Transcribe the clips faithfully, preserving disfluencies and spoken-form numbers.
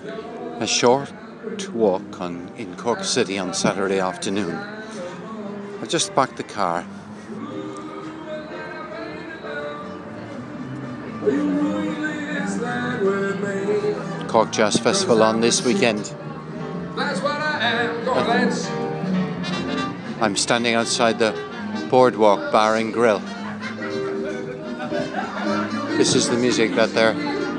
a short walk on in Cork City on Saturday afternoon. I just parked the car. Cork Jazz Festival on this weekend. I'm standing outside the Boardwalk Bar and Grill. This is the music that they're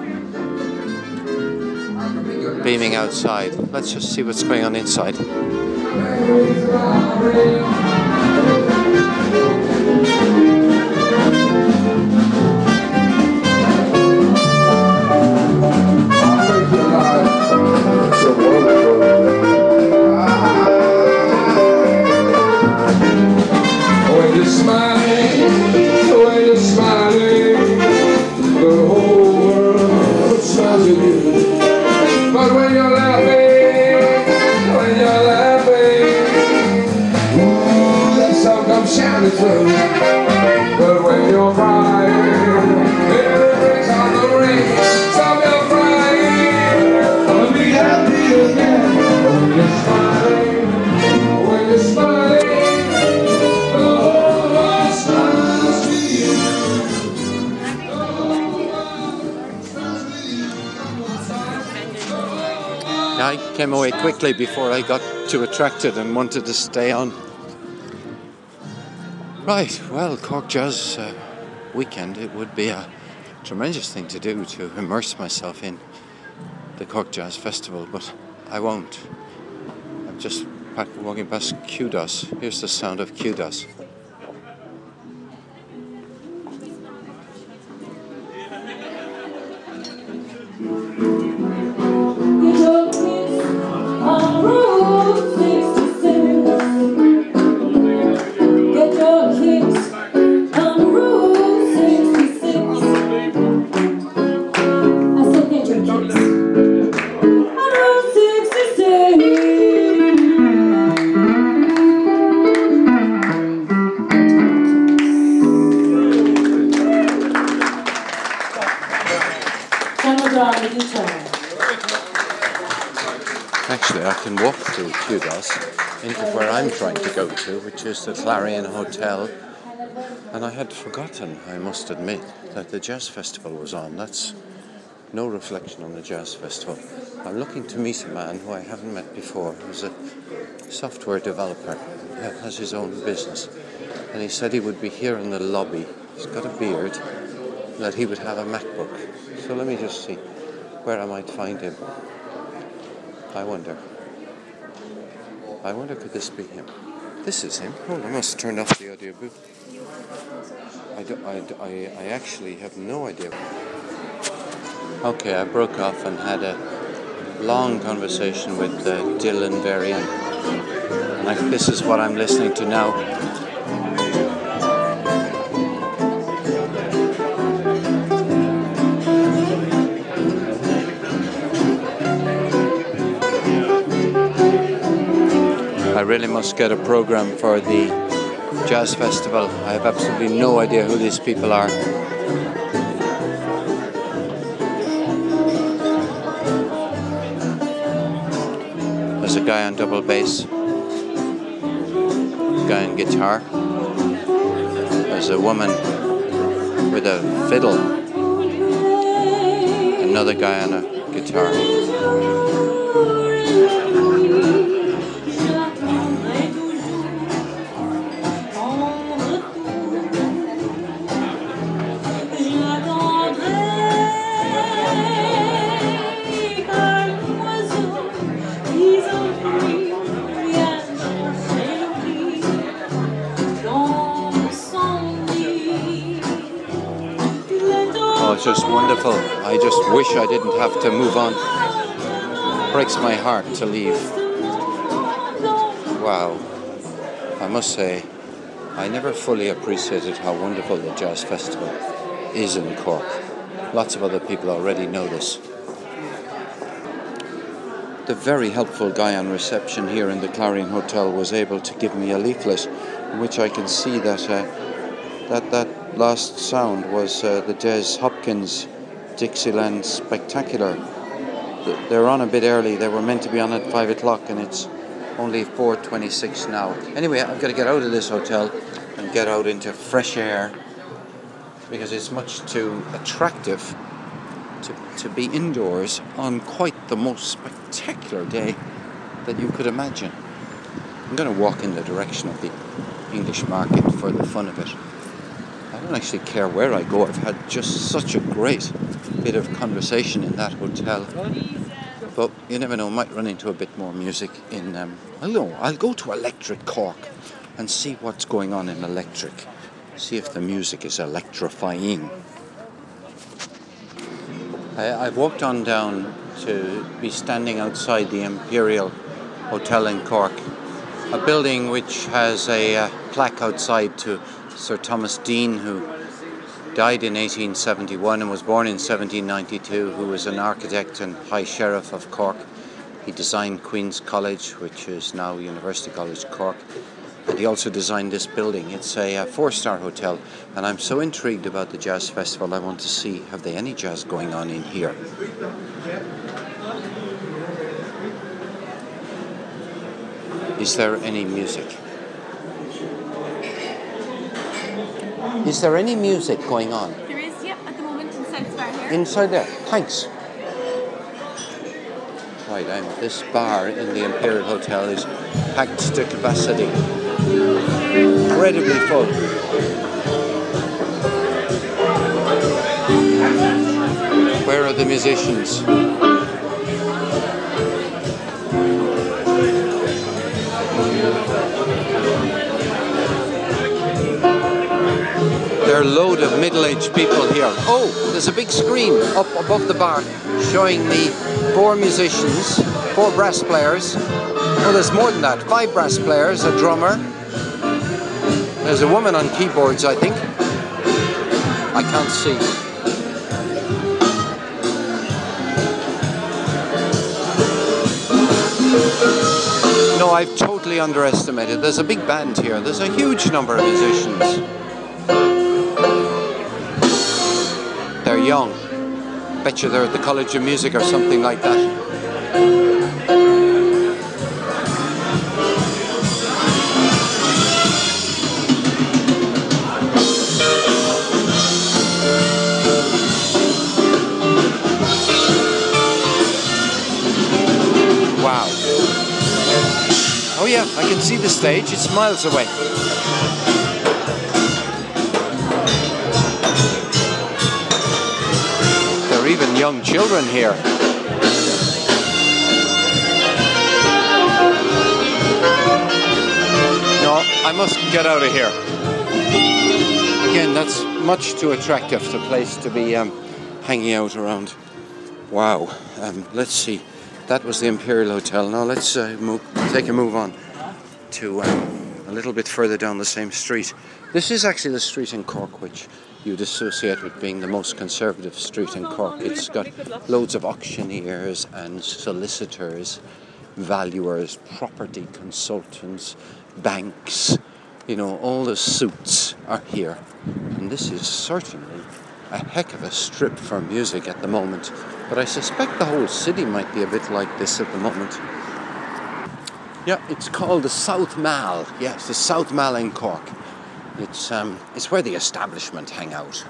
beaming outside. Let's just see what's going on inside. But when you're crying, everything's on the ring. Stop your crying, and be happy again. When you're smiling, when you're smiling, the whole world smiles with you. The whole world smiles with you. I came away quickly before I got too attracted and wanted to stay on. Right, well, Cork Jazz uh, weekend, it would be a tremendous thing to do, to immerse myself in the Cork Jazz Festival, but I won't. I'm just walking past Kudos. Here's the sound of Kudos. Actually, I can walk through Kudos into where I'm trying to go to, which is the Clarion Hotel. And I had forgotten, I must admit, that the Jazz Festival was on. That's no reflection on the Jazz Festival. I'm looking to meet a man who I haven't met before, who's a software developer, who has his own business. And he said he would be here in the lobby. He's got a beard, and that he would have a MacBook. So let me just see where I might find him. I wonder. I wonder, could this be him? This is him. Oh, I must turn off the audio book. I, do, I, do, I, I actually have no idea. Okay, I broke off and had a long conversation with uh, Dylan Varian. And I, this is what I'm listening to now. I really must get a program for the Jazz Festival. I have absolutely no idea who these people are. There's a guy on double bass, a guy on guitar, there's a woman with a fiddle, another guy on a guitar. It's just wonderful. I just wish I didn't have to move on. It breaks my heart to leave. Wow. I must say, I never fully appreciated how wonderful the Jazz Festival is in Cork. Lots of other people already know this. The very helpful guy on reception here in the Clarion Hotel was able to give me a leaflet in which I can see that uh, that that last sound was uh, the Des Hopkins Dixieland Spectacular they're on a bit early. They were meant to be on at five o'clock and it's only four twenty-six now. Anyway, I've got to get out of this hotel and get out into fresh air because it's much too attractive to, to be indoors on quite the most spectacular day that you could imagine. I'm going to walk in the direction of the English market for the fun of it. I don't actually care where I go. I've had just such a great bit of conversation in that hotel. But you never know, I might run into a bit more music in, um, I don't know, I'll go to Electric Cork and see what's going on in Electric. See if the music is electrifying. I, I've walked on down to be standing outside the Imperial Hotel in Cork, a building which has a uh, plaque outside to Sir Thomas Deane, who died in eighteen seventy-one and was born in seventeen ninety-two, who was an architect and High Sheriff of Cork. He designed Queen's College, which is now University College Cork, and he also designed this building. It's a, a four-star hotel, and I'm so intrigued about the jazz festival. I want to see, have they any jazz going on in here? Is there any music? Is there any music going on? There is, yeah, at the moment inside the bar here. Inside there, thanks. Right, I'm, this bar in the Imperial Hotel is packed to capacity. Incredibly full. Where are the musicians? There are a load of middle-aged people here. Oh, there's a big screen up above the bar showing me four musicians, four brass players. Oh, there's more than that. Five brass players, a drummer. There's a woman on keyboards, I think. I can't see. No, I've totally underestimated. There's a big band here. There's a huge number of musicians. They're young. Bet you they're at the College of Music or something like that. Wow. Oh yeah, I can see the stage. It's miles away. Even young children here. No, I must get out of here. Again, that's much too attractive a place to be um, hanging out around. Wow. Um, let's see. That was the Imperial Hotel. Now let's uh, move, take a move on to um, a little bit further down the same street. This is actually the street in Cork which you'd associate with being the most conservative street in Cork. It's got loads of auctioneers and solicitors, valuers, property consultants, banks. You know, all the suits are here. And this is certainly a heck of a strip for music at the moment. But I suspect the whole city might be a bit like this at the moment. Yeah, it's called the South Mall. Yes, the South Mall in Cork. It's um, it's where the establishment hang out.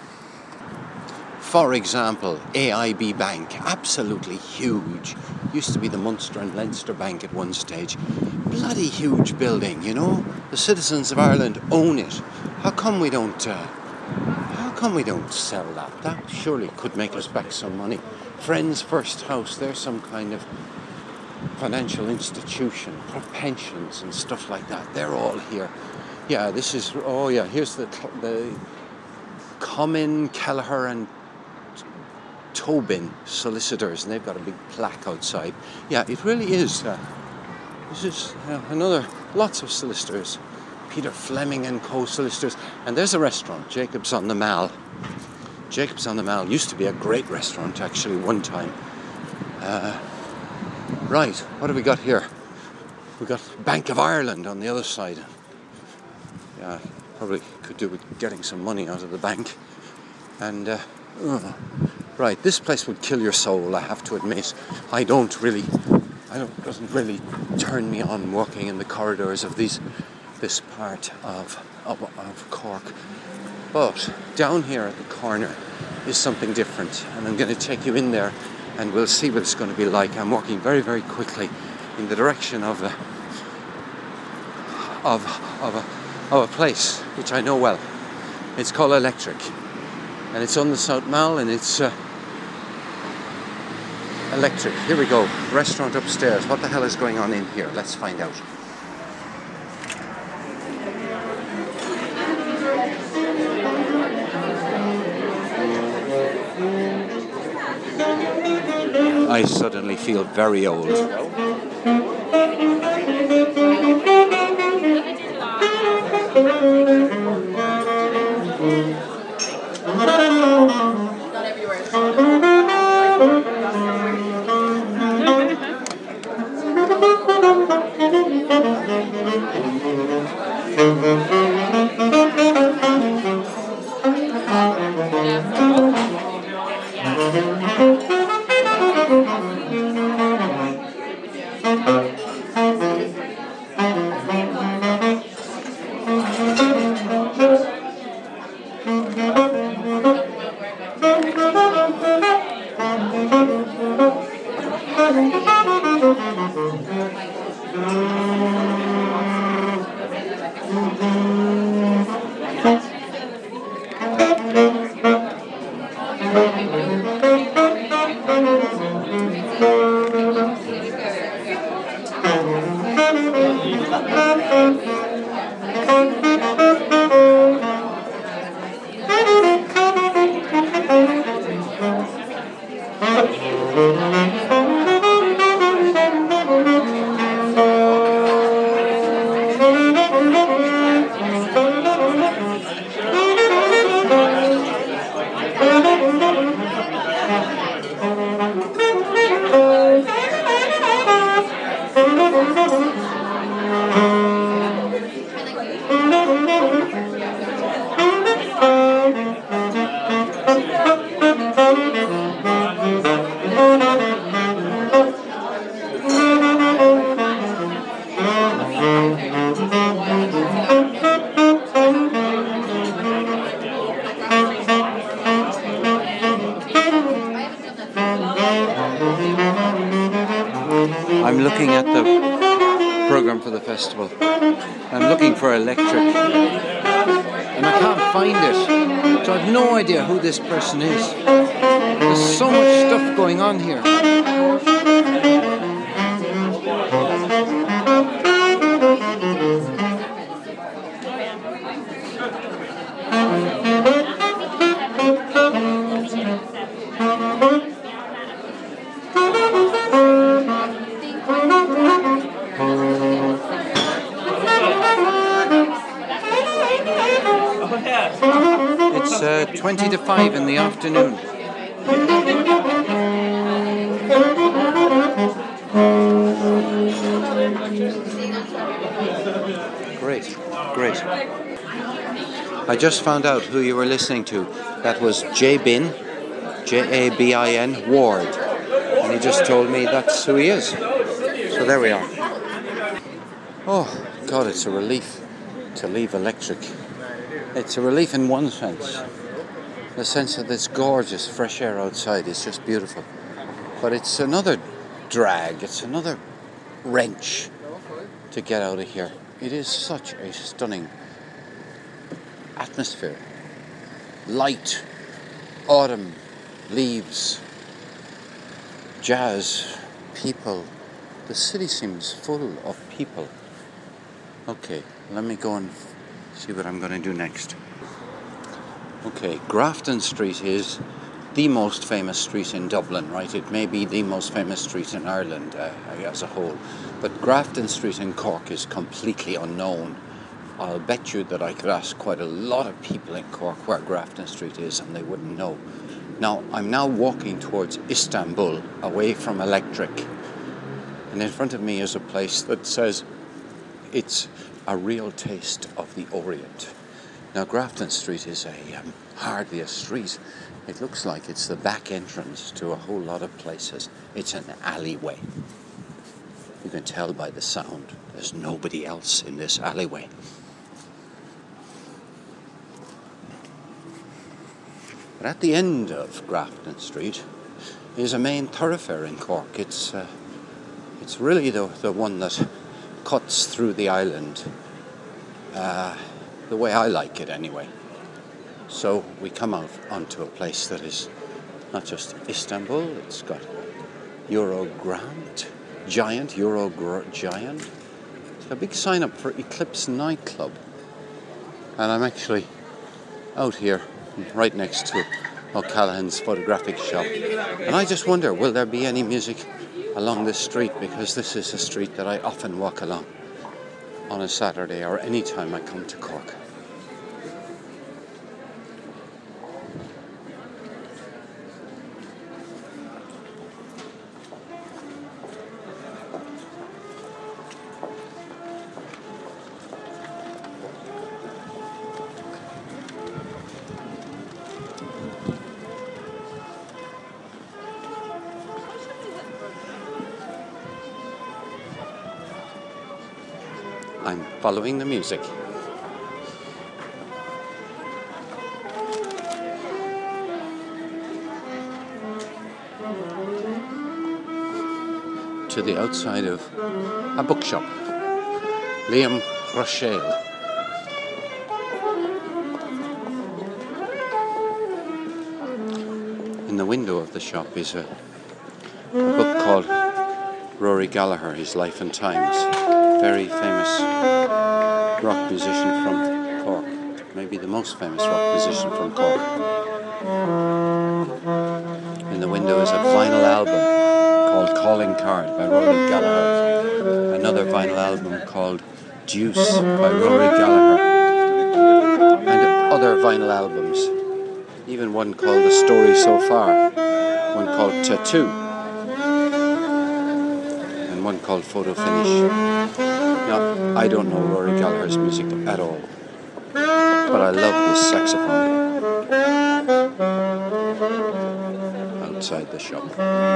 For example, A I B Bank, absolutely huge. Used to be the Munster and Leinster Bank at one stage. Bloody huge building, you know. The citizens of Ireland own it. How come we don't? Uh, how come we don't sell that? That surely could make us back some money. Friends First House, they're some kind of financial institution, pensions and stuff like that. They're all here. Yeah, this is, oh yeah, here's the the Common, Kelleher and Tobin solicitors, and they've got a big plaque outside. Yeah, it really is. Uh, this is uh, another, lots of solicitors. Peter Fleming and Co. solicitors. And there's a restaurant, Jacob's on the Mall. Jacob's on the Mall used to be a great restaurant, actually, one time. Uh, right, what have we got here? We've got Bank of Ireland on the other side. Yeah, probably could do with getting some money out of the bank. And uh, oh, Right, this place would kill your soul, I have to admit. I don't really, I don't, it doesn't really turn me on walking in the corridors of these, this part of, of, of Cork. But down here at the corner is something different, and I'm going to take you in there and we'll see what it's going to be like. I'm walking very, very quickly in the direction of a, of, of a, of a place which I know well. It's called Electric, and it's on the South Mall, and it's uh, Electric. Here we go. Restaurant upstairs. What the hell is going on in here? Let's find out. I suddenly feel very old. I'm looking at the program for the festival. I'm looking for Electric, and I can't find it. So I have no idea who this person is. There's so much stuff going on here. It's uh, twenty to five in the afternoon. Great, great. I just found out who you were listening to. That was Jabin, J A B I N, Ward. And he just told me that's who he is. So there we are. Oh, God, it's a relief to leave Electric. It's a relief in one sense. The sense that this gorgeous fresh air outside is just beautiful. But it's another drag, it's another wrench to get out of here. It is such a stunning atmosphere. Light, autumn, leaves, jazz, people. The city seems full of people. Okay, let me go and see what I'm going to do next. Okay, Grafton Street is the most famous street in Dublin, right? It may be the most famous street in Ireland uh, as a whole. But Grafton Street in Cork is completely unknown. I'll bet you that I could ask quite a lot of people in Cork where Grafton Street is and they wouldn't know. Now, I'm now walking towards Istanbul, away from Electric. And in front of me is a place that says it's a real taste of the Orient. Now, Grafton Street is a um, hardly a street. It looks like it's the back entrance to a whole lot of places. It's an alleyway. You can tell by the sound. There's nobody else in this alleyway. But at the end of Grafton Street is a main thoroughfare in Cork. It's uh, it's really the the one that cuts through the island, uh, the way I like it anyway. So we come out onto a place that is not just Istanbul, it's got Eurogrand, Giant, Euro Giant. It's a big sign up for Eclipse nightclub. And I'm actually out here right next to O'Callaghan's photographic shop. And I just wonder, will there be any music along this street? Because this is a street that I often walk along on a Saturday or any time I come to Cork. I'm following the music. To the outside of a bookshop, Liam Rochelle. In the window of the shop is a, a book called Rory Gallagher, His Life and Times. Very famous rock musician from Cork. Maybe the most famous rock musician from Cork. In the window is a vinyl album called Calling Card by Rory Gallagher. Another vinyl album called Deuce by Rory Gallagher. And other vinyl albums. Even one called The Story So Far. One called Tattoo. And one called Photo Finish. Now, I don't know Rory Gallagher's music at all, but I love this saxophone outside the shop.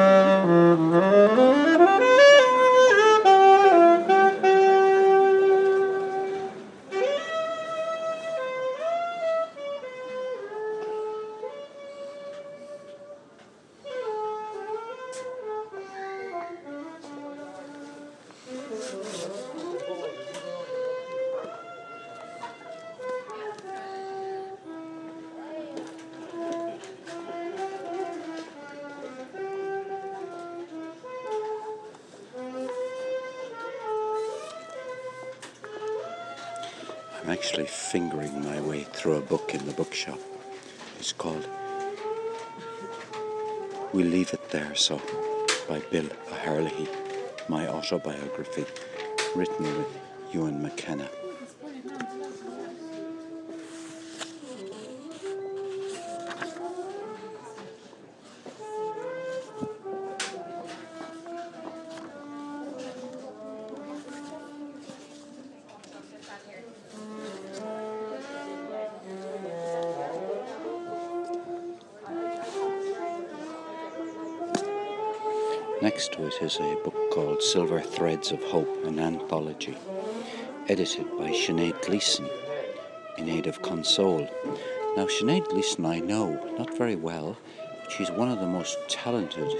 I'm actually fingering my way through a book in the bookshop. It's called We'll Leave It There So by Bill O'Herlihy, my autobiography, written with Ewan McKenna. Next to it is a book called Silver Threads of Hope, an anthology, edited by Sinead Gleeson in aid of Console. Now, Sinead Gleeson I know, not very well, but she's one of the most talented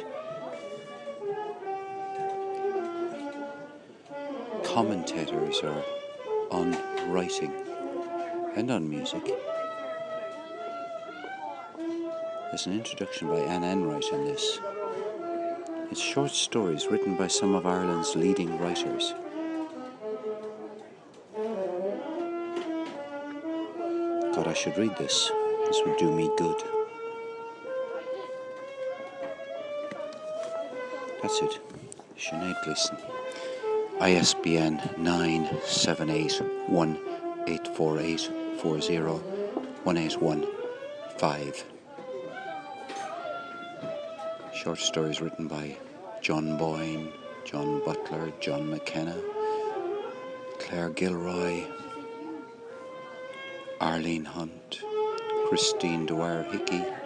commentators or on writing and on music. There's an introduction by Anne Enright in this. It's short stories written by some of Ireland's leading writers. God, I should read this. This would do me good. That's it. Sinead Gleeson. I S B N nine seven eight one eight four eight four zero one eight one five. Short stories written by John Boyne, John Butler, John McKenna, Claire Gilroy, Arlene Hunt, Christine Dwyer Hickey,